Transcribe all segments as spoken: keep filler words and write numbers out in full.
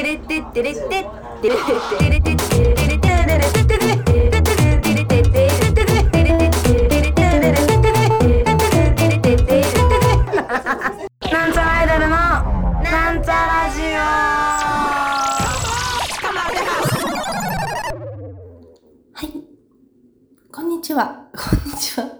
なんちゃらアイドルのなんちゃラジオ。はい、こんにちはこんにちは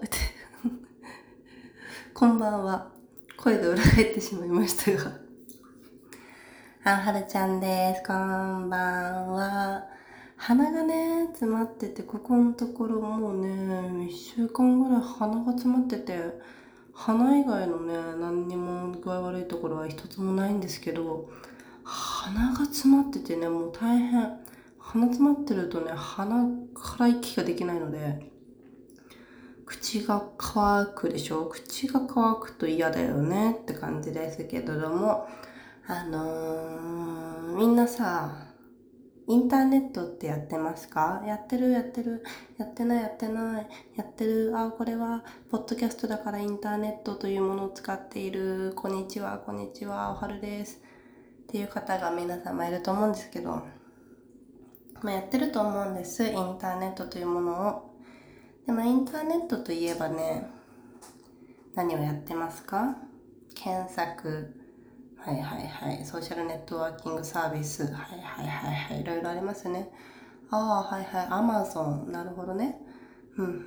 こんばんは。声が裏返ってしまいましたがあ、はるちゃんです。こんばんは。鼻がね詰まってて、ここのところもうねいっしゅうかんぐらい鼻が詰まってて、鼻以外のね何にも具合悪いところは一つもないんですけど、鼻が詰まっててねもう大変。鼻詰まってるとね鼻から息ができないので、口が乾くでしょ。口が乾くと嫌だよねって感じですけれども、あのー、みんなさインターネットってやってますか？やってるやってるやってないやってないやってる。あ、これはポッドキャストだからインターネットというものを使っている。こんにちはこんにちはおはるですっていう方が皆様いると思うんですけど、まあ、やってると思うんです、インターネットというものを。でもインターネットといえばね、何をやってますか？検索、はいはいはい、ソーシャルネットワーキングサービス、はいはいはいはい、いろいろありますね。ああ、はいはい、アマゾン、なるほどね。うんうんうん、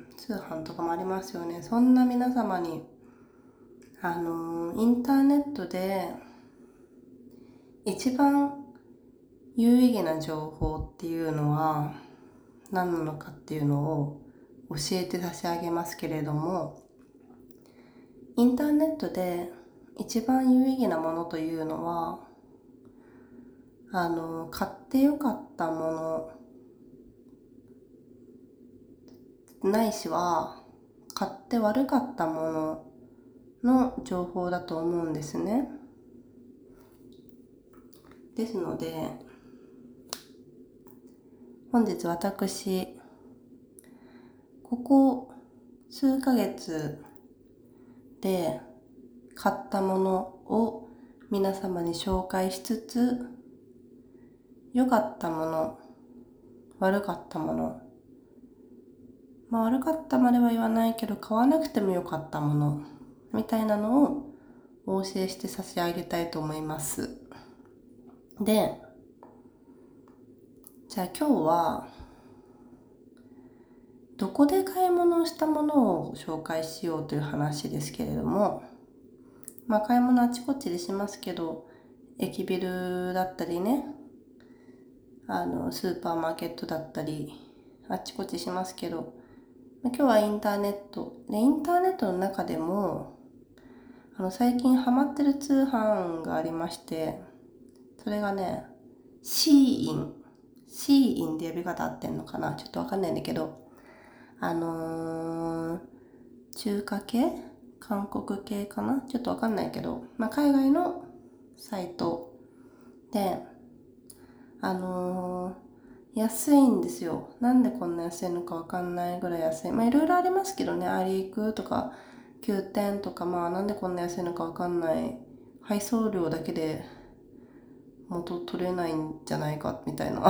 通販とかもありますよね。そんな皆様に、あのー、インターネットで一番有意義な情報っていうのは何なのかっていうのを教えて差し上げますけれども、インターネットで一番有意義なものというのは、あの買ってよかったものないしは買って悪かったものの情報だと思うんですね。ですので本日私ここ数ヶ月で買ったものを皆様に紹介しつつ、良かったもの、悪かったもの、まあ悪かったまでは言わないけど買わなくても良かったものみたいなのをお教えして差し上げたいと思います。で、じゃあ今日はどこで買い物をしたものを紹介しようという話ですけれども、まあ買い物あちこちでしますけど、駅ビルだったりね、あのスーパーマーケットだったりあちこちしますけど、今日はインターネットで、インターネットの中でもあの最近ハマってる通販がありまして、それがねシーインシーインって呼び方合ってんのかな、ちょっとわかんないんだけど、あのー、中華系韓国系かな、ちょっとわかんないけど、まあ、海外のサイトで、あのー、安いんですよ。なんでこんな安いのかわかんないぐらい安い。まあいろいろありますけどね、アリークとかきゅうてんとか、まあなんでこんな安いのかわかんない。配送料だけで元取れないんじゃないかみたいな。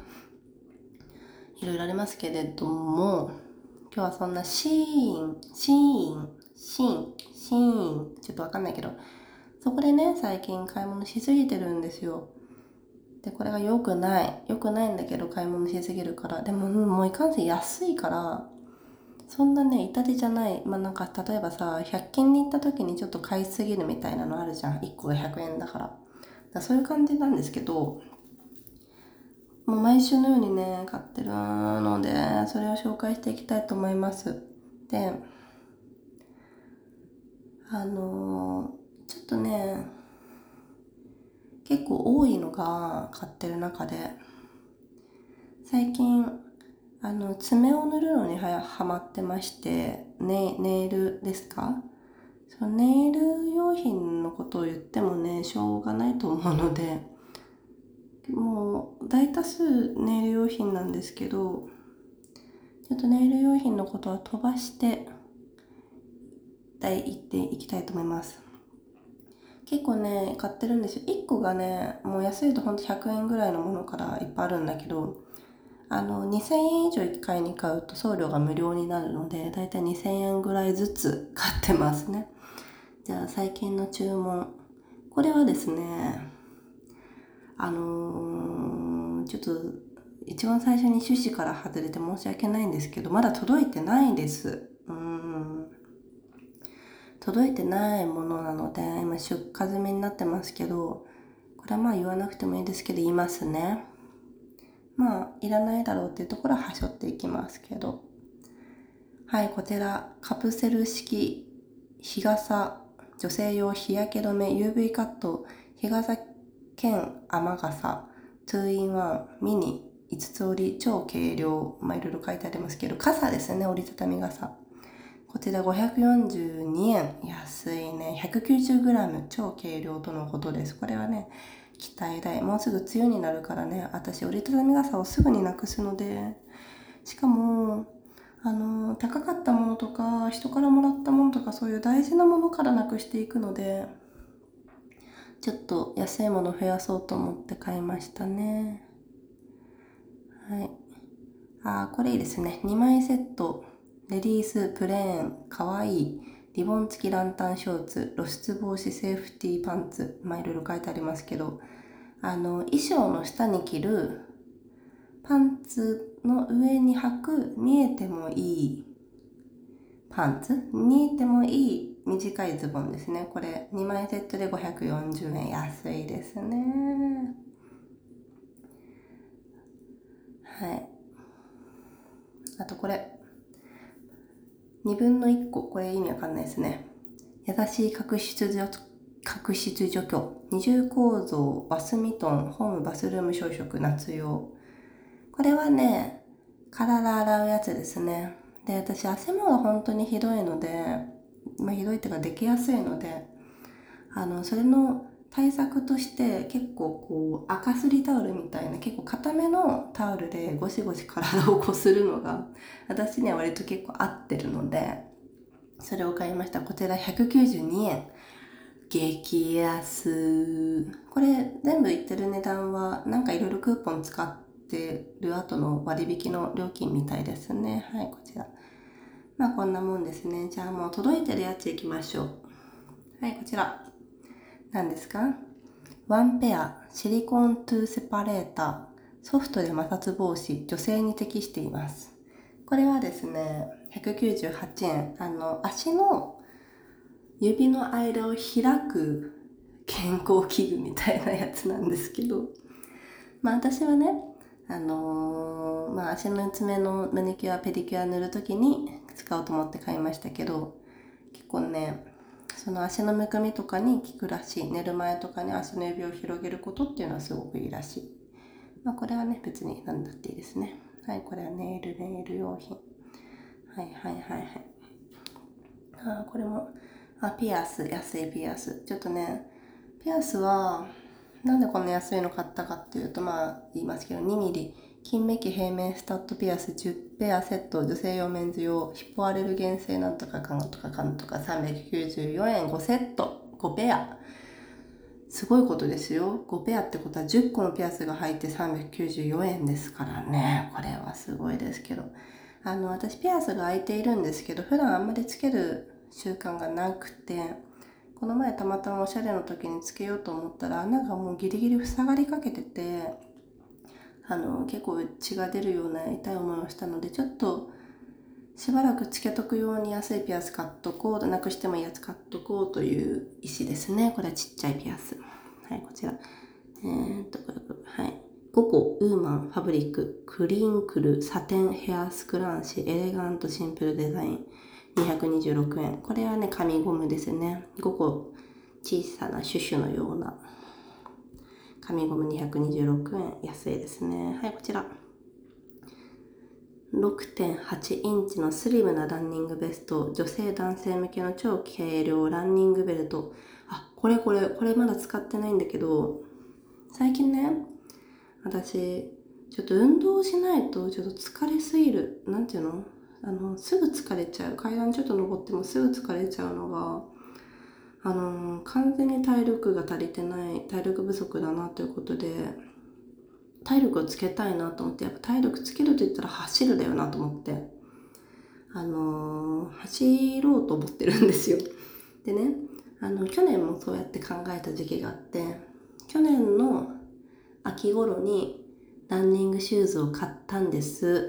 いろいろありますけれども、今日はそんなシーン、シーン、シーン、シーン、ちょっとわかんないけど、そこでね、最近買い物しすぎてるんですよ。で、これが良くない。良くないんだけど買い物しすぎるから。でも、もういかんせん安いから、そんなね、痛手じゃない。まあなんか、例えばさ、ひゃく均に行った時にちょっと買いすぎるみたいなのあるじゃん。いっこがひゃくえんだから。だからそういう感じなんですけど、もう毎週のようにね、買ってるので、それを紹介していきたいと思います。で、あのー、ちょっとね、結構多いのが買ってる中で、最近、あの、爪を塗るのにはハマってまして、ネ、ネイルですか？そのネイル用品のことを言ってもね、しょうがないと思うので、もう大多数ネイル用品なんですけど、ちょっとネイル用品のことは飛ばして、第一点いきたいと思います。 結構ね、買ってるんですよ。いっこがね、もう安いとほんとひゃくえんぐらいのものからいっぱいあるんだけど、あの、にせんえん以上いっかいに買うと送料が無料になるので、だいたいにせんえんぐらいずつ買ってますね。じゃあ最近の注文。これはですね、あのー、ちょっと一番最初に趣旨から外れて申し訳ないんですけど、まだ届いてないです。うーん。届いてないものなので、今出荷済みになってますけど、これはまあ言わなくてもいいですけど言いますね。まあいらないだろうっていうところははしょっていきますけど。はい、こちらカプセル式日傘女性用日焼け止め ユーブイ カット日傘兼雨傘 ツーインワン ミニいつつ折り超軽量、まあいろいろ書いてありますけど、傘ですね、折りたたみ傘。こちらごひゃくよんじゅうにえん。安いね。ひゃくきゅうじゅうグラム 超軽量とのことです。これはね、期待大。もうすぐ梅雨になるからね、私折りたたみ傘をすぐになくすので、しかも、あの、高かったものとか、人からもらったものとか、そういう大事なものからなくしていくので、ちょっと安いもの増やそうと思って買いましたね。はい。あー、これいいですね。にまいセット。レディース、プレーン、かわいい。リボン付きランタンショーツ、露出防止セーフティーパンツ。まあいろいろ書いてありますけど、あの、衣装の下に着るパンツの上に履く見えてもいいパンツ、見えてもいい短いズボンですね。これにまいセットでごひゃくよんじゅうえん。安いですね。はい。あとこれ。にぶんのいっこ。これ意味わかんないですね。優しい角質除角質除去。二重構造バスミトンホームバスルーム小食夏用。これはね、体洗うやつですね。で、私汗もが本当にひどいので、まあひどいっていうかできやすいので、あの、それの対策として結構こう赤すりタオルみたいな結構硬めのタオルでゴシゴシ体をこするのが私には割と結構合ってるので、それを買いました。こちらひゃくきゅうじゅうにえん。激安。これ全部言ってる値段はなんかいろいろクーポン使ってる後の割引の料金みたいですね。はい、こちら。まあこんなもんですね。じゃあもう届いてるやついきましょう。はい、こちら。何ですか？ワンペアシリコントゥーセパレーターソフトで摩擦防止女性に適しています。これはですね、ひゃくきゅうじゅうはちえん。あの、足の指の間を開く健康器具みたいなやつなんですけど、まあ私はね、あのー、まあ足の爪のマニキュア、ペディキュア塗るときに使おうと思って買いましたけど、結構ね、その足のむくみとかに効くらしい。寝る前とかに足の指を広げることっていうのはすごくいいらしい。まあこれはね、別に何だっていいですね。はい、これはネイル、ネイル用品。はいはいはいはい。あ、これも、あ、ピアス、安いピアス。ちょっとね、ピアスは、なんでこんな安いの買ったかっていうと、まあ言いますけど、にミリ、金メッキ平面スタッドピアスじゅうペアセット、女性用メンズ用、ヒポアレルゲン性なんとかかんとかかんとかさんびゃくきゅうじゅうよえんごセット、ごペア。すごいことですよ。ごペアってことはじゅっこのピアスが入ってさんびゃくきゅうじゅうよえんですからね。これはすごいですけど。あの、私ピアスが開いているんですけど、普段あんまりつける習慣がなくて、この前たまたまおしゃれの時につけようと思ったら穴がもうギリギリ塞がりかけてて、あの、結構血が出るような痛い思いをしたので、ちょっとしばらくつけとくように安いピアス買っとこう、なくしてもいいやつ買っとこうという意思ですね。これはちっちゃいピアス。はい、こちら。えーっと、これ、これ、はい。ごこ、ウーマン、ファブリック、クリンクル、サテン、ヘアスクランシ、エレガント、シンプルデザイン、にひゃくにじゅうろくえん。これはね、紙ゴムですね。ごこ、小さなシュシュのような紙ゴムにひゃくにじゅうろくえん。安いですね。はい、こちら。ろくてんはちインチのスリムなランニングベスト、女性男性向けの超軽量ランニングベルト。あ、これこれ、これまだ使ってないんだけど、最近ね、私、ちょっと運動しないとちょっと疲れすぎる。なんていうの、あの、すぐ疲れちゃう。階段ちょっと登ってもすぐ疲れちゃうのが、 あのー、完全に体力が足りてない、体力不足だなということで、体力をつけたいなと思って、やっぱ体力つけると言ったら走るだよなと思って、あのー、走ろうと思ってるんですよ。でね、あの、去年もそうやって考えた時期があって、去年の秋頃にランニングシューズを買ったんです。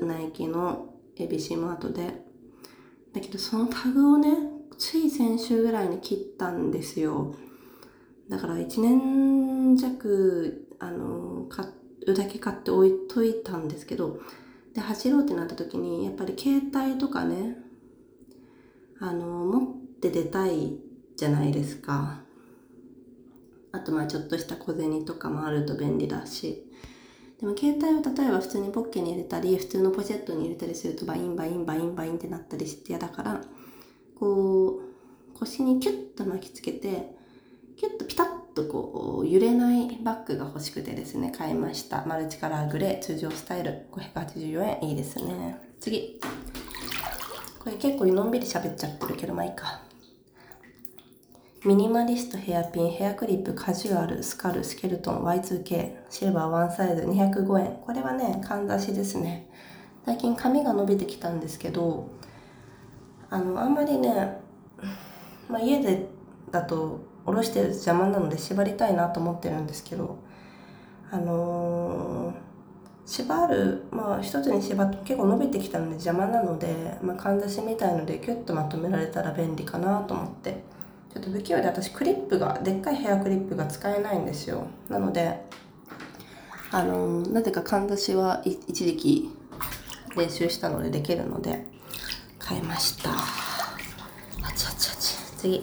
ナイキの エービーシー マートで。だけどそのタグをね、つい先週ぐらいに切ったんですよ。だからいちねん弱、あの、買うだけ買って置いといたんですけど、で、走ろうってなった時に、やっぱり携帯とかね、あの、持って出たいじゃないですか。あとまあちょっとした小銭とかもあると便利だし。でも携帯を例えば普通にポッケに入れたり、普通のポシェットに入れたりするとバインバインバインバインってなったりして嫌だから、こう、腰にキュッと巻きつけて、キュッとピタッとこう揺れないバッグが欲しくてですね、買いました。マルチカラーグレー通常スタイルごひゃくはちじゅうよえん、いいですね。次、これ結構のんびり喋っちゃってるけどまあいいか。ミニマリストヘアピン、ヘアクリップ、カジュアル、スカル、スケルトン、ワイツーケー、シルバーワンサイズにひゃくごえん。これはね、かんざしですね。最近髪が伸びてきたんですけど、あの、あんまりね、まあ、家でだと下ろしてると邪魔なので縛りたいなと思ってるんですけど、あのー、縛る、まあ一つに縛って結構伸びてきたので邪魔なので、まあ、かんざしみたいのでキュッとまとめられたら便利かなと思って、ちょっと不器用で私クリップが、でっかいヘアクリップが使えないんですよ。なので、あのー、なぜかかんざしは一時期練習したのでできるので買いました。あちあちあち。次。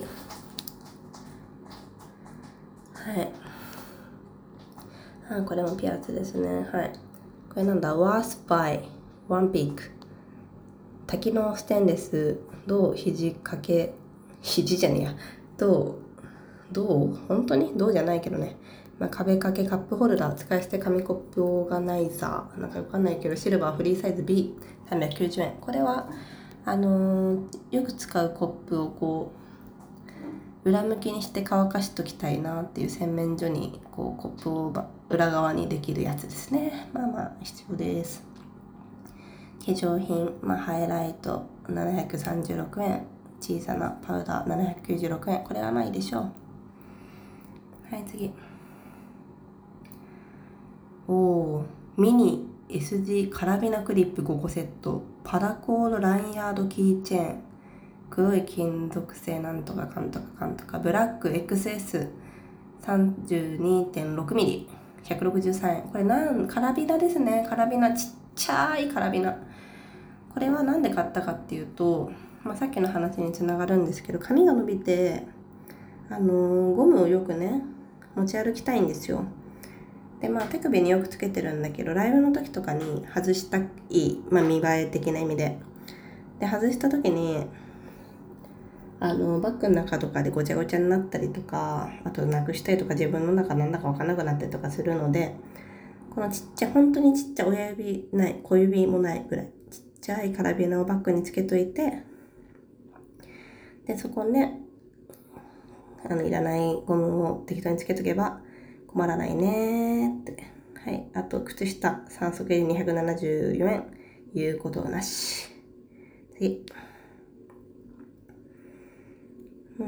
はい。あ、これもピアツですね。はい。これなんだ、ワースバイ、ワンピーク。多機能ステンレス、銅肘掛け、肘じゃねえや。銅、銅本当に銅じゃないけどね。まあ、壁掛けカップホルダー、使い捨て紙コップオーガナイザー。なんかわかんないけど、シルバーフリーサイズ ビーさんびゃくきゅうじゅうえん。これは、あのー、よく使うコップをこう、裏向きにして乾かしときたいなっていう洗面所にこうコップを裏側にできるやつですね。まあまあ必要です。化粧品、まあ、ハイライトななひゃくさんじゅうろくえん、小さなパウダーななひゃくきゅうじゅうろくえん。これはまあいいでしょう。はい、次。おー、ミニ エスジー カラビナクリップごこセット、パラコードラインヤードキーチェーン、黒い金属製なんとかかんとかかんとか、ブラック エックスエスさんじゅうにてんろくミリ、ひゃくろくじゅうさんえん。これなん、カラビナですね。カラビナ、ちっちゃいカラビナ。これはなんで買ったかっていうと、まあ、さっきの話につながるんですけど、髪が伸びて、あのー、ゴムをよくね、持ち歩きたいんですよ。で、まあ手首によくつけてるんだけど、ライブの時とかに外したい、まあ見栄え的な意味で。で、外した時に、あの、バッグの中とかでごちゃごちゃになったりとか、あとなくしたりとか自分の中なんだかわかんなくなったりとかするので、このちっちゃい、本当にちっちゃい親指ない、小指もないぐらい、ちっちゃいカラビナをバッグにつけといて、で、そこね、あの、いらないゴムを適当につけとけば困らないねーって。はい。あと、靴下、さん足入りにひゃくななじゅうよえん。言うことなし。次。うん。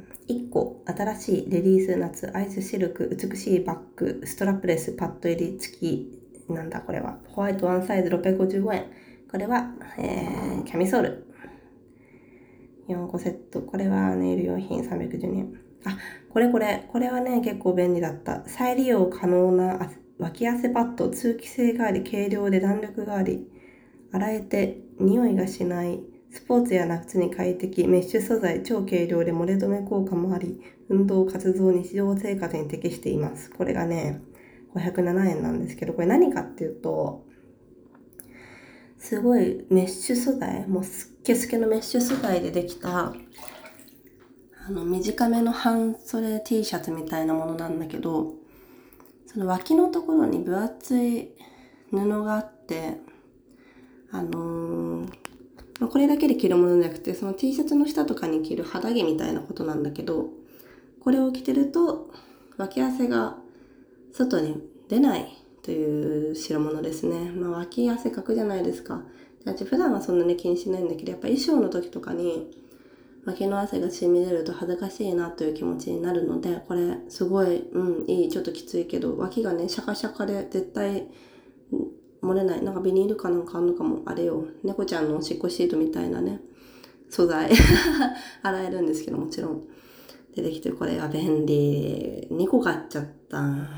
いっこ、新しいレディース夏、アイスシルク、美しいバッグ、ストラップレス、パッド入り付き、なんだこれは。ホワイトワンサイズろっぴゃくごじゅうごえん。これは、えー、キャミソール。よんこセット。これはネイル用品さんびゃくじゅうにえん。あ、これこれ。これはね、結構便利だった。再利用可能な脇汗パッド。通気性があり、軽量で弾力があり、洗えて匂いがしない。スポーツや夏に快適。メッシュ素材、超軽量で漏れ止め効果もあり、運動、活動、日常生活に適しています。これがね、ごひゃくななえんなんですけど、これ何かっていうと、すごいメッシュ素材、もうすっけすけのメッシュ素材でできた、あの短めの半袖 T シャツみたいなものなんだけど、その脇のところに分厚い布があって、あのー、これだけで着るものじゃなくて、その T シャツの下とかに着る肌着みたいなことなんだけど、 これを着てると脇汗が外に出ないという代物ですね。まあ脇汗かくじゃないですか。私普段はそんなに気にしないんだけど、やっぱ衣装の時とかに脇の汗が染み出ると恥ずかしいなという気持ちになるので、これすごい、うん、いい、ちょっときついけど、脇がね、シャカシャカで絶対漏れない。なんかビニールかなんかあんのかも、あれよ。猫ちゃんのおしっこシートみたいなね、素材。洗えるんですけど、もちろん。出てきて、これは便利。にこ買っちゃった。これね。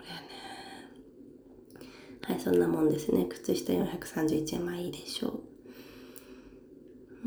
はい、そんなもんですね。靴下よんひゃくさんじゅういちえん、まあいいでしょう。うん、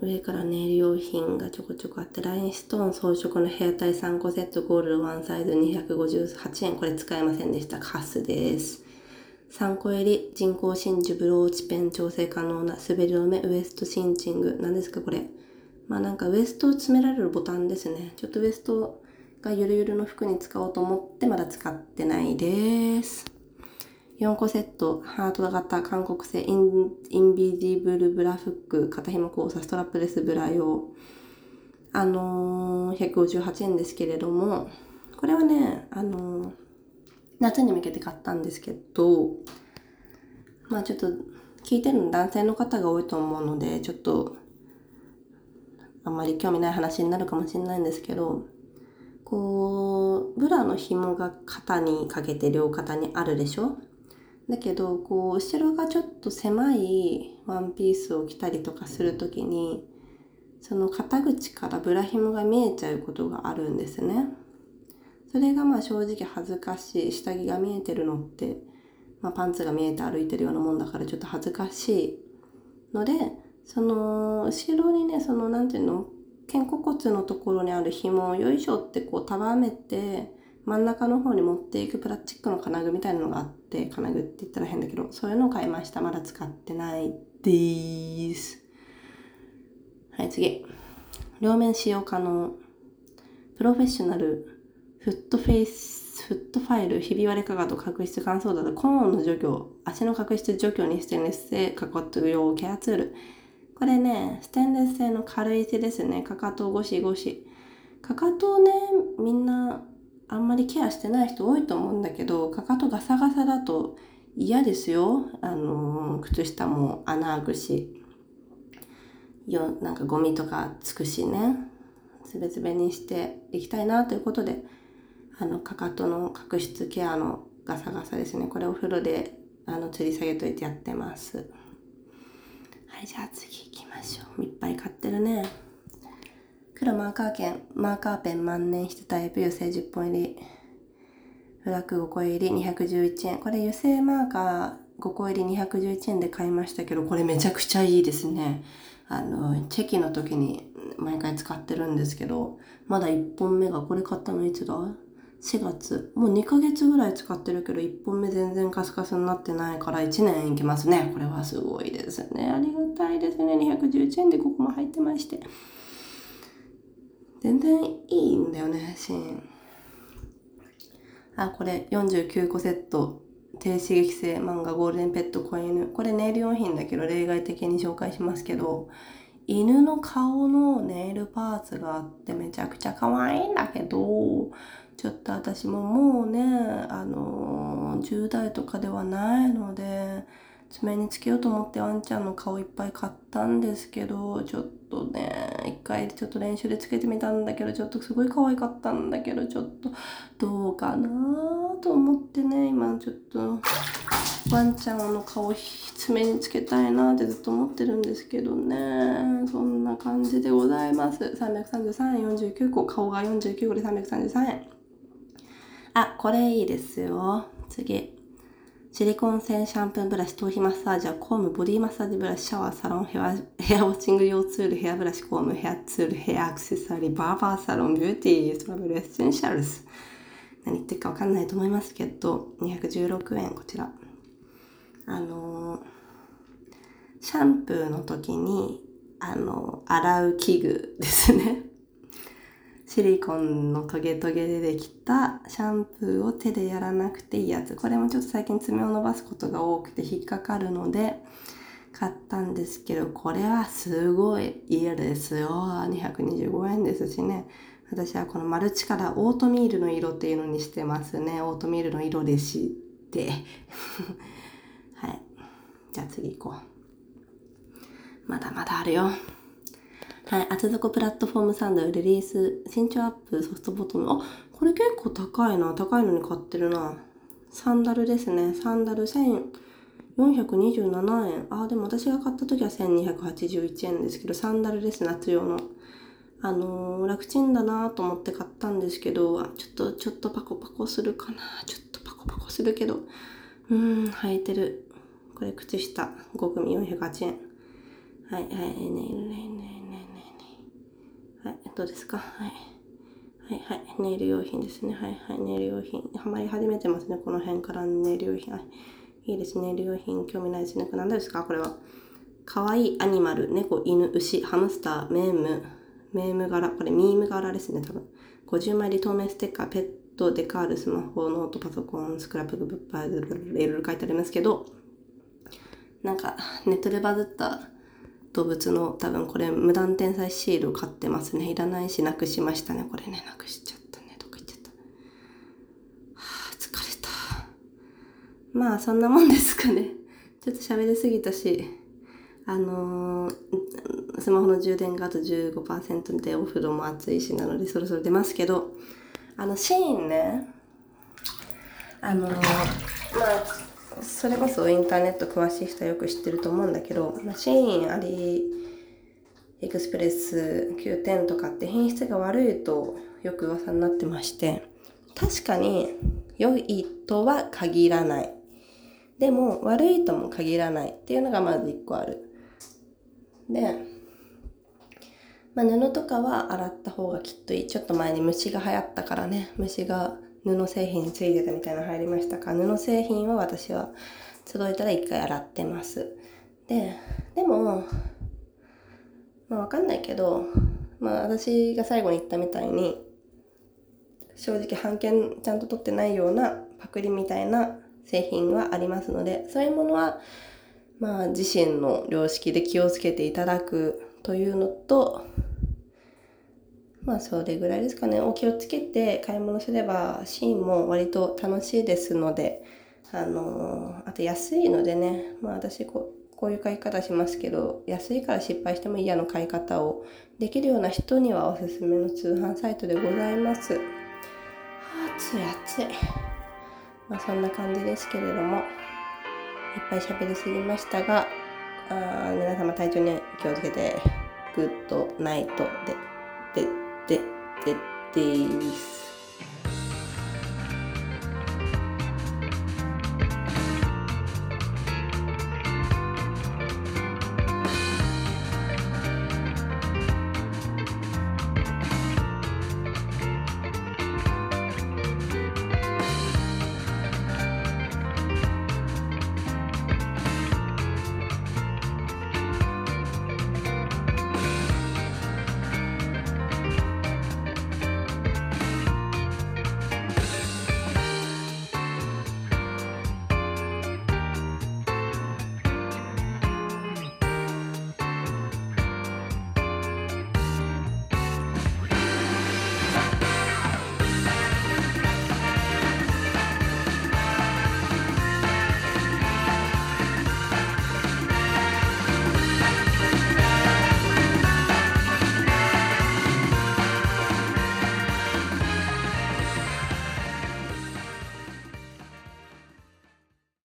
上からネイル用品がちょこちょこあって、ラインストーン装飾のヘアタイさんこセット、ゴールドワンサイズにひゃくごじゅうはちえん。これ使えませんでした。カスです。さんこ入り人工真珠ブローチペン調整可能な滑り止めウエストシンチング。何ですかこれ。まあなんかウエストを詰められるボタンですね。ちょっとウエストがゆるゆるの服に使おうと思ってまだ使ってないです。よんこセット、ハート型韓国製インインビジブルブラフック、肩紐交差ストラップレスブラ用。あのー、ひゃくごじゅうはちえんですけれども、これはね、あのー、夏に向けて買ったんですけど、まあちょっと聞いてるの男性の方が多いと思うので、ちょっとあんまり興味ない話になるかもしれないんですけど、こう、ブラの紐が肩にかけて両肩にあるでしょ？だけど、こう、後ろがちょっと狭いワンピースを着たりとかするときに、その肩口からブラ紐が見えちゃうことがあるんですね。それがまあ正直恥ずかしい。下着が見えてるのって、まあパンツが見えて歩いてるようなもんだからちょっと恥ずかしいので、その、後ろにね、その、なんていうの、肩甲骨のところにある紐をよいしょってこう束ねて、真ん中の方に持っていくプラスチックの金具みたいなのがあって、金具って言ったら変だけど、そういうのを買いました。まだ使ってないでーす。はい、次。両面使用可能。プロフェッショナル、フットフェイス、フットファイル、ひび割れかかと角質乾燥だと、コーンの除去、足の角質除去にステンレス製かかと用ケアツール。これね、ステンレス製の軽い手ですね。かかとゴシゴシ。かかとをね、みんなあんまりケアしてない人多いと思うんだけど、かかとガサガサだと嫌ですよ。あの、靴下も穴開くし、よ、なんかゴミとかつくしね。つべつべにしていきたいなということで、あの、かかとの角質ケアのガサガサですね。これお風呂で、あの、吊り下げといてやってます。はい、じゃあ次行きましょう。いっぱい買ってるね。黒マーカーペン、マーカーペン万年筆タイプ油性じゅっぽん入り。ブラックごこ入りにひゃくじゅういちえん。これ油性マーカーごこ入りにひゃくじゅういちえんで買いましたけど、これめちゃくちゃいいですね。あの、チェキの時に毎回使ってるんですけど、まだいっぽんめが、これ買ったのいつだ？しがつ。もうにかげつぐらい使ってるけど、いっぽんめ全然カスカスになってないからいちねんいけますね。これはすごいですね。ありがたいですね。にひゃくじゅういちえんでここも入ってまして。全然いいんだよね、シーン。あ、これよんじゅうきゅうこセット。低刺激性漫画ゴールデンペット子犬。これネイル用品だけど例外的に紹介しますけど、犬の顔のネイルパーツがあってめちゃくちゃ可愛いんだけど、ちょっと私ももうね、あのー、じゅう代とかではないので、爪につけようと思ってワンちゃんの顔いっぱい買ったんですけど、ちょっとね、一回ちょっと練習でつけてみたんだけど、ちょっとすごい可愛かったんだけど、ちょっとどうかなと思ってね、今ちょっとワンちゃんの顔爪につけたいなってずっと思ってるんですけどね。そんな感じでございます。さんびゃくさんじゅうさんえん、よんじゅうきゅうこ、顔がよんじゅうきゅうこでさんびゃくさんじゅうさんえん。あ、これいいですよ。次。シリコン製シャンプーブラシ、頭皮マッサージャー、コーム、ボディマッサージブラシ、シャワー、サロン、ヘア、ヘアウォッチング用ツール、ヘアブラシ、コーム、ヘアツール、ヘアアクセサリー、バーバーサロン、ビューティー、トラベルエッセンシャルズ。何言ってるかわかんないと思いますけど、にひゃくじゅうろくえん、こちら。あのー、シャンプーの時に、あのー、洗う器具ですね。シリコンのトゲトゲでできたシャンプーを手でやらなくていいやつ。これもちょっと最近爪を伸ばすことが多くて引っかかるので買ったんですけど、これはすごいいいですよ。にひゃくにじゅうごえんですしね。 私はこのマルチカラーオートミールの色っていうのにしてますね。オートミールの色でしてはい、じゃあ次行こう。まだまだあるよ。はい、厚底プラットフォームサンダルリリース身長アップソフトボトム。あ、これ結構高いな。高いのに買ってるな。サンダルですね。サンダルせんよんひゃくにじゅうななえん。あ、でも私が買った時はせんにひゃくはちじゅういちえんですけど、サンダルです、夏用の。あのー、楽ちんだなと思って買ったんですけど、ちょっと、ちょっとパコパコするかな。ちょっとパコパコするけど。うーん、履いてる。これ靴下。ご組よんひゃくはちえん。はい、はい、ねえねえねえねえねえ。はい、どうですか？はい。はいはい。ネイル用品ですね。はいはい。ネイル用品。はまり始めてますね。この辺からネイル用品。はい、いいですね。ネイル用品。興味ないですね。これ何ですか？これは。かわいいアニマル。猫、犬、牛、ハムスター、メーム。メーム柄。これミーム柄ですね。多分。ごじゅうまいり透明ステッカー、ペット、デカール、スマホ、ノート、パソコン、スクラップ、ブッパー、いろいろ書いてありますけど、なんか、ネットでバズった動物の多分これ無断転載シールを買ってますね。いらないしなくしましたね。これね、なくしちゃったね。どっか行っちゃった。はぁ、疲れた。まあそんなもんですかね。ちょっと喋りすぎたし、あのー、スマホの充電があと じゅうごパーセント でお風呂も暑いしなのでそろそろ出ますけど、あのシーンね、あのー、まあそれこそインターネット詳しい人はよく知ってると思うんだけど、まあ、シーン、アリエクスプレス、きゅうてんとかって品質が悪いとよく噂になってまして、確かに良いとは限らない。でも悪いとも限らないっていうのがまず一個ある。で、まあ、布とかは洗った方がきっといい。ちょっと前に虫が流行ったからね、虫が布製品についてたみたいなの入りましたから、布製品は私は届いたら一回洗ってます。で、でも、まあわかんないけど、まあ私が最後に言ったみたいに、正直版権ちゃんと取ってないようなパクリみたいな製品はありますので、そういうものはまあ自身の良識で気をつけていただくというのと、まあそれぐらいですかね。お気をつけて買い物すればシーンも割と楽しいですので、あのー、あと安いのでね、まあ私こうこういう買い方しますけど、安いから失敗してもいいやの買い方をできるような人にはおすすめの通販サイトでございます。暑い暑い。まあそんな感じですけれども、いっぱい喋りすぎましたが、あ皆様体調に気をつけて、グッドナイトで、で、で、で、でーす。